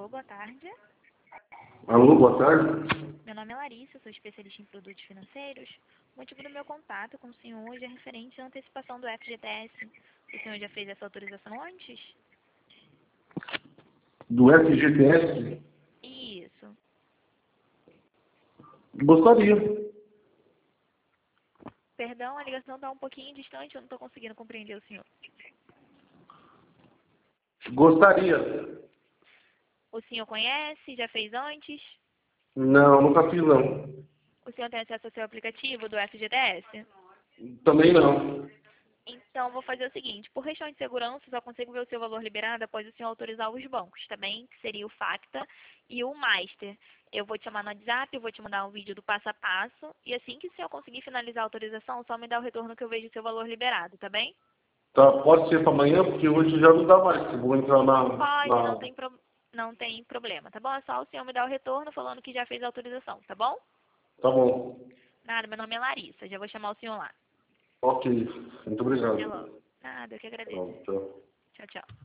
Alô, boa tarde. Alô, boa tarde. Meu nome é Larissa, sou especialista em produtos financeiros. O motivo do meu contato com o senhor hoje é referente à antecipação do FGTS. O senhor já fez essa autorização antes? Do FGTS? Isso. Gostaria. Perdão, a ligação está um pouquinho distante, eu não estou conseguindo compreender o senhor. Gostaria. O senhor conhece? Já fez antes? Não, nunca fiz não. O senhor tem acesso ao seu aplicativo do FGTS? Também não. Então, vou fazer o seguinte, por questão de segurança, só consigo ver o seu valor liberado após o senhor autorizar os bancos, tá bem? Que seria o Facta e o Master. Eu vou te chamar no WhatsApp, eu vou te mandar um vídeo do passo a passo, e assim que o senhor conseguir finalizar a autorização, só me dá o retorno que eu vejo o seu valor liberado, tá bem? Tá, pode ser para amanhã, porque hoje já não dá mais. Eu vou entrar Pode, na... não tem problema, tá bom? É só o senhor me dar o retorno falando que já fez a autorização, tá bom? Tá bom. Nada, meu nome é Larissa, já vou chamar o senhor lá. Ok. Muito obrigado. Até logo. Nada, eu que agradeço. Tchau. Tchau, tchau.